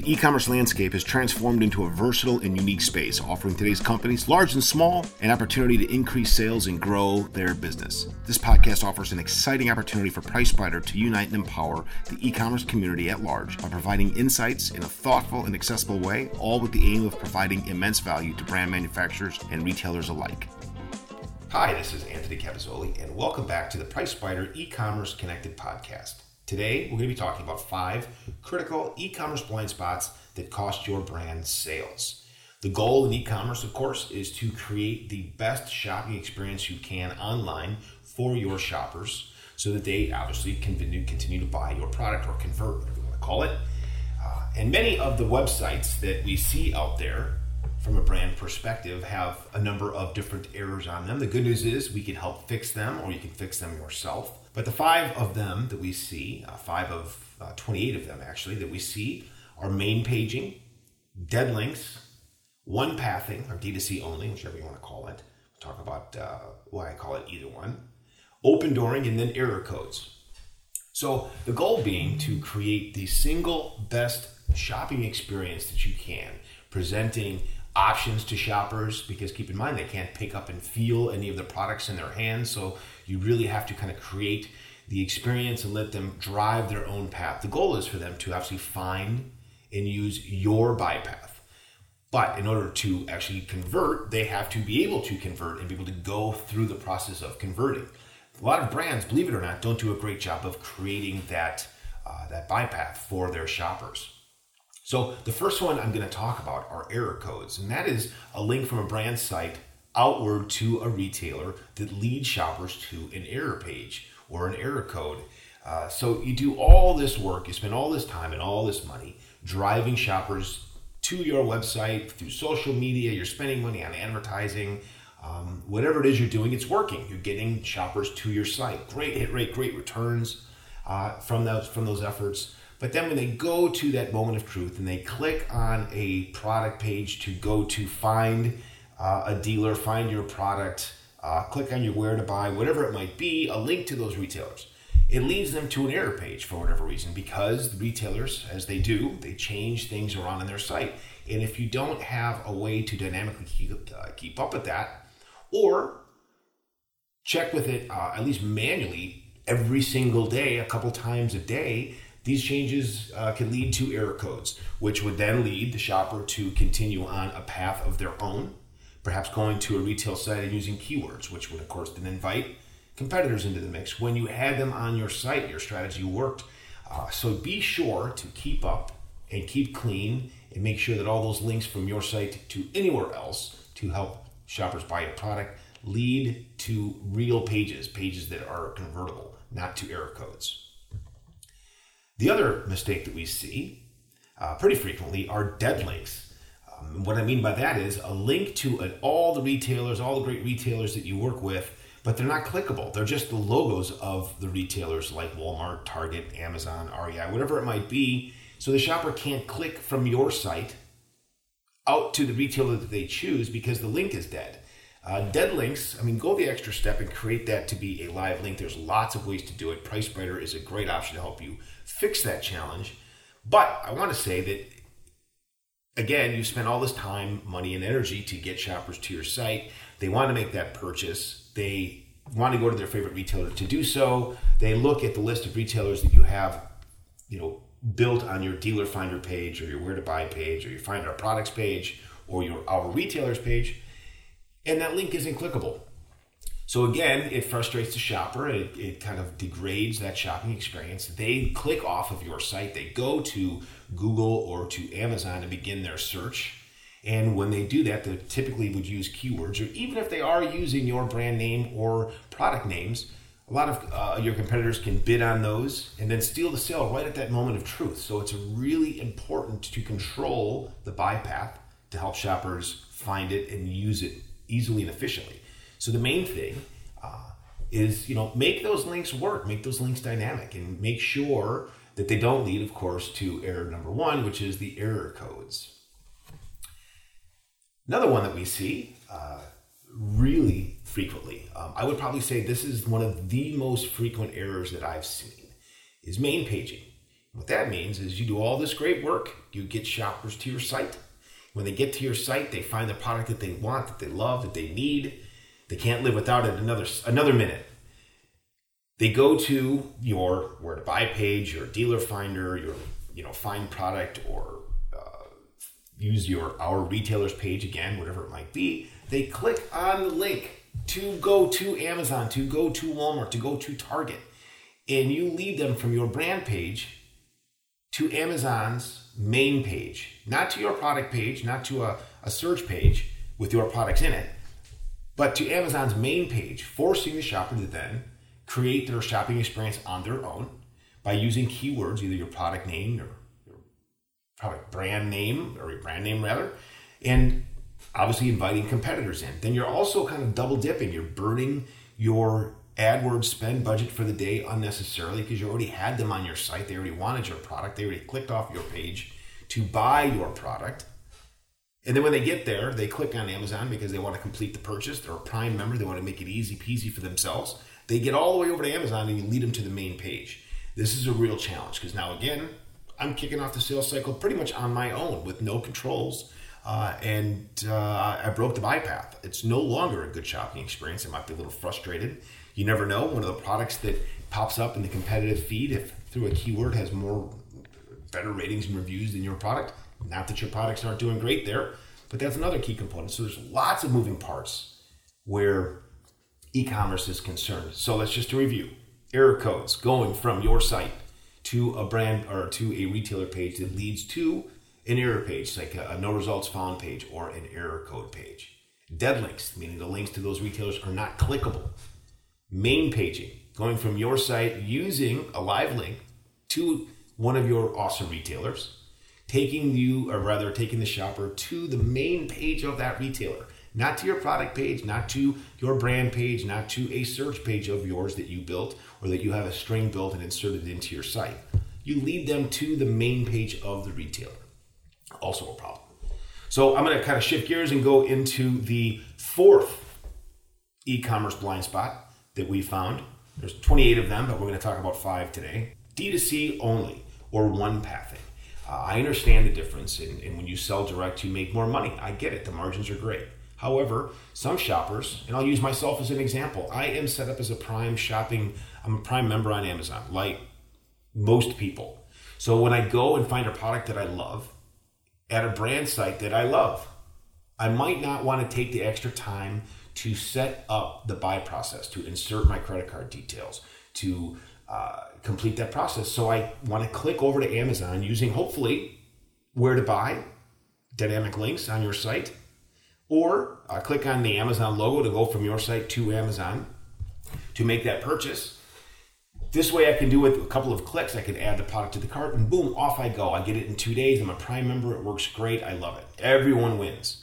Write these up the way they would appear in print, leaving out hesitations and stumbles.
The e-commerce landscape has transformed into a versatile and unique space, offering today's companies, large and small, an opportunity to increase sales and grow their business. This podcast offers an exciting opportunity for PriceSpider to unite and empower the e-commerce community at large by providing insights in a thoughtful and accessible way, all with the aim of providing immense value to brand manufacturers and retailers alike. Hi, this is Anthony Capizzoli, and welcome back to the PriceSpider E-commerce Connected podcast. Today, we're going to be talking about 5 critical e-commerce blind spots that cost your brand sales. The goal in e-commerce, of course, is to create the best shopping experience you can online for your shoppers so that they obviously continue to buy your product or convert, whatever you want to call it. And many of the websites that we see out there from a brand perspective have a number of different errors on them. The good news is we can help fix them, or you can fix them yourself. But the 5 of them that we see, 5 of 28 of them actually, that we see are main paging, dead links, one pathing, or D2C only, whichever you want to call it. We'll talk about why I call it either one. Open dooring, and then error codes. So the goal being to create the single best shopping experience that you can, presenting options to shoppers, because keep in mind they can't pick up and feel any of the products in their hands, so you really have to kind of create the experience and let them drive their own path. The goal is for them to actually find and use your buy path. But in order to actually convert, they have to be able to convert and be able to go through the process of converting. A lot of brands, believe it or not, don't do a great job of creating that buy path for their shoppers. So the first one I'm going to talk about are error codes, and that is a link from a brand site outward to a retailer that leads shoppers to an error page or an error code. So you do all this work, you spend all this time and all this money driving shoppers to your website through social media, you're spending money on advertising, whatever it is you're doing, it's working. You're getting shoppers to your site. Great hit rate, great returns from those efforts. But then when they go to that moment of truth and they click on a product page to go to find a dealer, find your product, click on your where to buy, whatever it might be, a link to those retailers, it leads them to an error page for whatever reason, because the retailers, as they do, they change things around on their site. And if you don't have a way to dynamically keep up with that, or check with it at least manually every single day, a couple times a day, these changes can lead to error codes, which would then lead the shopper to continue on a path of their own, perhaps going to a retail site and using keywords, which would, of course, then invite competitors into the mix. When you had them on your site, your strategy worked. So be sure to keep up and keep clean and make sure that all those links from your site to anywhere else to help shoppers buy a product lead to real pages that are convertible, not to error codes. The other mistake that we see pretty frequently are dead links. What I mean by that is a link to all the retailers, all the great retailers that you work with, but they're not clickable. They're just the logos of the retailers like Walmart, Target, Amazon, REI, whatever it might be. So the shopper can't click from your site out to the retailer that they choose because the link is dead. Dead links, go the extra step and create that to be a live link. There's lots of ways to do it. PriceSpider is a great option to help you fix that challenge. But I want to say that, again, you spend all this time, money, and energy to get shoppers to your site. They want to make that purchase. They want to go to their favorite retailer to do so. They look at the list of retailers that you have, built on your dealer finder page or your where to buy page or your find our products page or our retailers page. And that link isn't clickable. So again, it frustrates the shopper. It kind of degrades that shopping experience. They click off of your site. They go to Google or to Amazon and begin their search. And when they do that, they typically would use keywords, or even if they are using your brand name or product names, a lot of your competitors can bid on those and then steal the sale right at that moment of truth. So it's really important to control the buy path to help shoppers find it and use it easily and efficiently. So the main thing is, make those links work, make those links dynamic, and make sure that they don't lead, of course, to error number 1, which is the error codes. Another one that we see really frequently, I would probably say this is one of the most frequent errors that I've seen, is main paging. What that means is you do all this great work, you get shoppers to your site. When they get to your site, they find the product that they want, that they love, that they need. They can't live without it another minute. They go to your where to buy page, your dealer finder, your find product, or use our retailers page again, whatever it might be. They click on the link to go to Amazon, to go to Walmart, to go to Target, and you lead them from your brand page to Amazon's main page, not to your product page, not to a search page with your products in it, but to Amazon's main page, forcing the shopper to then create their shopping experience on their own by using keywords, either your product name or your product brand name, or your brand name rather, and obviously inviting competitors in. Then you're also kind of double dipping. You're burning your AdWords spend budget for the day unnecessarily because you already had them on your site. They already wanted your product. They already clicked off your page to buy your product. And then when they get there, they click on Amazon because they want to complete the purchase. They're a Prime member. They want to make it easy peasy for themselves. They get all the way over to Amazon and you lead them to the main page. This is a real challenge because now again, I'm kicking off the sales cycle pretty much on my own with no controls. I broke the buy path. It's no longer a good shopping experience. I might be a little frustrated. You never know. One of the products that pops up in the competitive feed, if through a keyword has better ratings and reviews than your product, not that your products aren't doing great there, but that's another key component. So there's lots of moving parts where e-commerce is concerned. So let's just review. Error codes going from your site to a brand or to a retailer page that leads to an error page, like a no results found page or an error code page. Dead links, meaning the links to those retailers are not clickable. Main paging, going from your site using a live link to one of your awesome retailers, taking the shopper to the main page of that retailer, not to your product page, not to your brand page, not to a search page of yours that you built or that you have a string built and inserted into your site. You lead them to the main page of the retailer. Also a problem. So I'm going to kind of shift gears and go into the fourth e-commerce blind spot that we found. There's 28 of them, but we're going to talk about 5 today. D2C only, or one-pathing. I understand the difference, and when you sell direct, you make more money. I get it. The margins are great. However, some shoppers, and I'll use myself as an example, I am set up as a Prime I'm a Prime member on Amazon, like most people. So when I go and find a product that I love at a brand site that I love, I might not want to take the extra time to set up the buy process, to insert my credit card details, to complete that process. So I want to click over to Amazon using hopefully where to buy, dynamic links on your site, or click on the Amazon logo to go from your site to Amazon to make that purchase. This way I can do with a couple of clicks, I can add the product to the cart and boom, off I go. I get it in 2 days. I'm a Prime member. It works great. I love it. Everyone wins.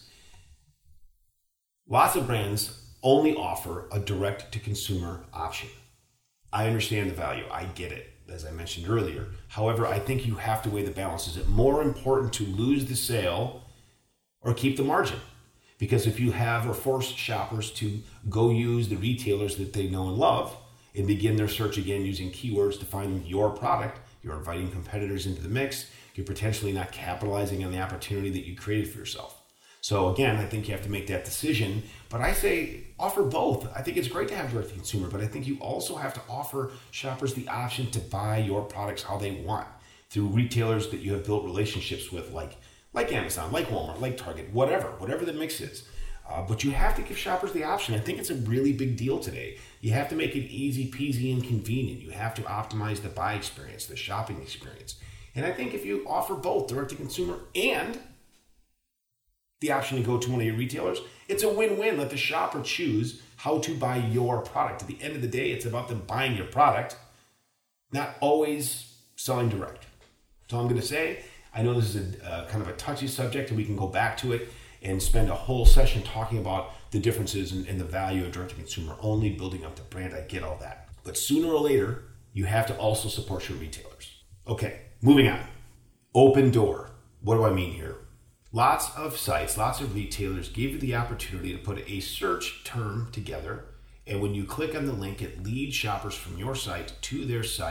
Lots of brands only offer a direct-to-consumer option. I understand the value. I get it, as I mentioned earlier. However, I think you have to weigh the balance. Is it more important to lose the sale or keep the margin? Because if you have or force shoppers to go use the retailers that they know and love and begin their search again using keywords to find your product, you're inviting competitors into the mix. You're potentially not capitalizing on the opportunity that you created for yourself. So again, I think you have to make that decision, but I say offer both. I think it's great to have direct to consumer, but I think you also have to offer shoppers the option to buy your products how they want through retailers that you have built relationships with, like Amazon, like Walmart, like Target, whatever the mix is. But you have to give shoppers the option. I think it's a really big deal today. You have to make it easy peasy and convenient. You have to optimize the buy experience, the shopping experience. And I think if you offer both direct to consumer and the option to go to one of your retailers, it's a win-win. Let the shopper choose how to buy your product. At the end of the day, it's about them buying your product, not always selling direct. So I'm going to say, I know this is a kind of a touchy subject, and we can go back to it and spend a whole session talking about the differences and the value of direct-to-consumer only, building up the brand. I get all that. But sooner or later, you have to also support your retailers. Okay, moving on. Open door. What do I mean here? Lots of sites, lots of retailers give you the opportunity to put a search term together, and when you click on the link, it leads shoppers from your site to their site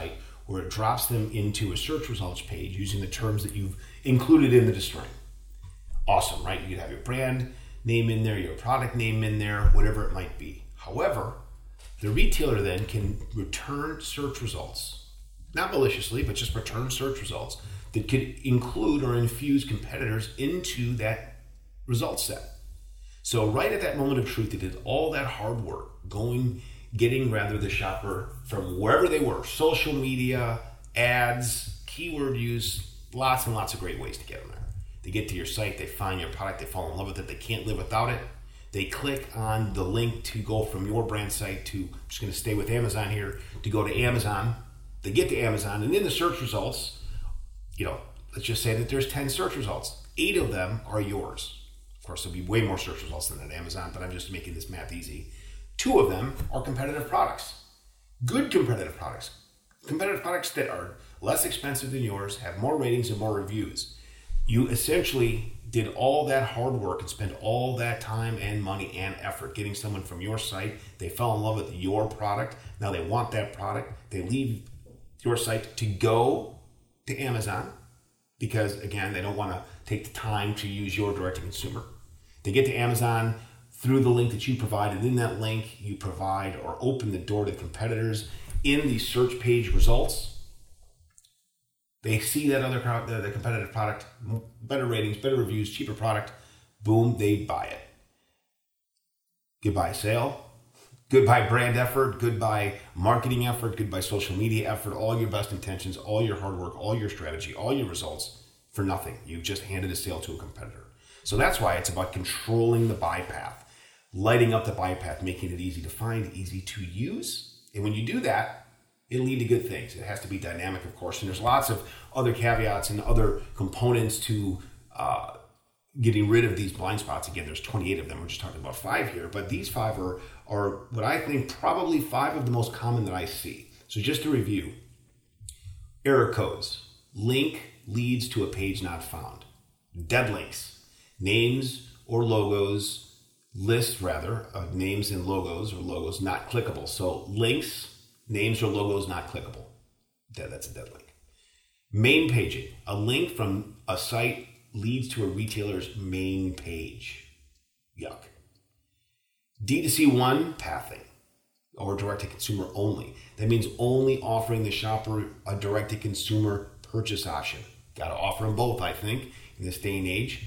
where it drops them into a search results page using the terms that you've included in the string. Awesome, right? You could have your brand name in there, your product name in there, whatever it might be. However, the retailer then can return search results, not maliciously, but just return search results that could include or infuse competitors into that result set. So right at that moment of truth, they did all that hard work, getting the shopper from wherever they were, social media, ads, keyword use, lots and lots of great ways to get them there. They get to your site, they find your product, they fall in love with it, they can't live without it. They click on the link to go from your brand site to, I'm just going to stay with Amazon here, to go to Amazon. They get to Amazon, and in the search results, let's just say that there's 10 search results. 8 of them are yours. Of course, there'll be way more search results than at Amazon, but I'm just making this math easy. 2 of them are competitive products. Good competitive products. Competitive products that are less expensive than yours, have more ratings and more reviews. You essentially did all that hard work and spent all that time and money and effort getting someone from your site. They fell in love with your product. Now they want that product. They leave your site to go to Amazon because, again, they don't want to take the time to use your direct-to-consumer. They get to Amazon through the link that you provide, and in that link you provide or open the door to competitors in the search page results. They see that the competitive product, better ratings, better reviews, cheaper product, boom, they buy it. Goodbye sale, goodbye brand effort, goodbye marketing effort, goodbye social media effort, all your best intentions, all your hard work, all your strategy, all your results for nothing. You've just handed a sale to a competitor. So that's why it's about controlling the buy path, lighting up the buy path, making it easy to find, easy to use. And when you do that, it'll lead to good things. It has to be dynamic, of course, and there's lots of other caveats and other components to getting rid of these blind spots. Again, there's 28 of them. We're just talking about 5 here, but these 5 are what I think probably 5 of the most common that I see. So just to review, error codes, link leads to a page not found, dead links, names or logos, lists rather, of names and logos or logos not clickable. So links, names or logos not clickable. That's a dead link. Main paging. A link from a site leads to a retailer's main page. Yuck. D2C1 pathing or direct-to-consumer only. That means only offering the shopper a direct-to-consumer purchase option. Got to offer them both, I think, in this day and age.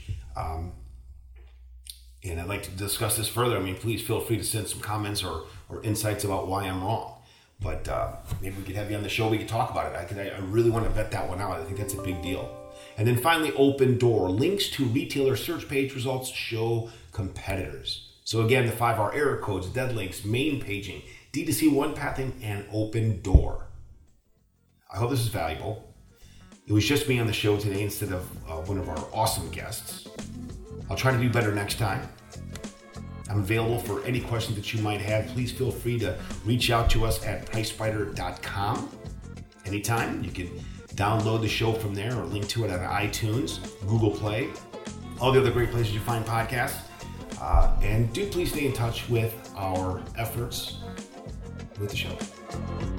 And I'd like to discuss this further. Please feel free to send some comments or insights about why I'm wrong. But maybe we could have you on the show. We could talk about it. I really want to vet that one out. I think that's a big deal. And then finally, open door. Links to retailer search page results show competitors. So again, the 5 are error codes, dead links, main paging, D2C1 pathing, and open door. I hope this is valuable. It was just me on the show today instead of one of our awesome guests. I'll try to do better next time. I'm available for any questions that you might have. Please feel free to reach out to us at pricespider.com anytime. You can download the show from there or link to it on iTunes, Google Play, all the other great places you find podcasts. And do please stay in touch with our efforts with the show.